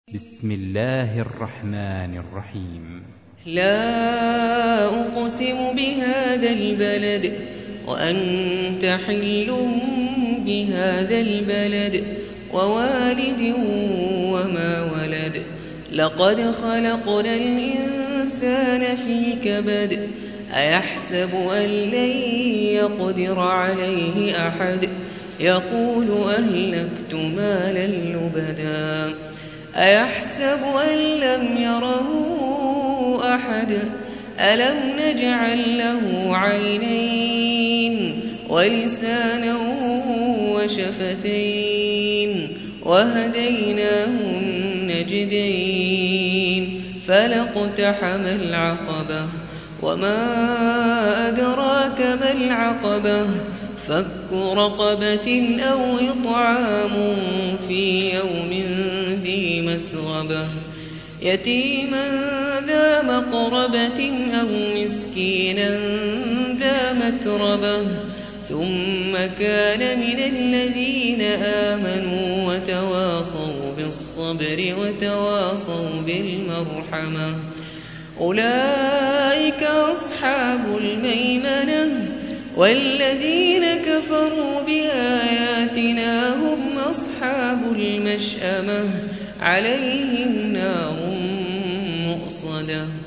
بسم الله الرحمن الرحيم. لا أقسم بهذا البلد وأنت حل بهذا البلد ووالد وما ولد. لقد خلقنا الإنسان في كبد. أيحسب أن لن يقدر عليه أحد. يقول أهلكت مالا لبدا. أيحسب أن لم يره أحد. ألم نجعل له عينين ولسانا وشفتين وهديناه النجدين فلاقتحم العقبة وما أدراك ما العقبة فك رقبة أو إطعام في يوم ذي مسغبة يتيما ذا مقربة أو مسكينا ذا متربة ثم كان من الذين آمنوا وتواصوا بالصبر وتواصوا بالمرحمة أولئك أصحاب الميمنة والذين كفروا بآياتنا هم أصحاب المشأمة عليهم نار مؤصدة.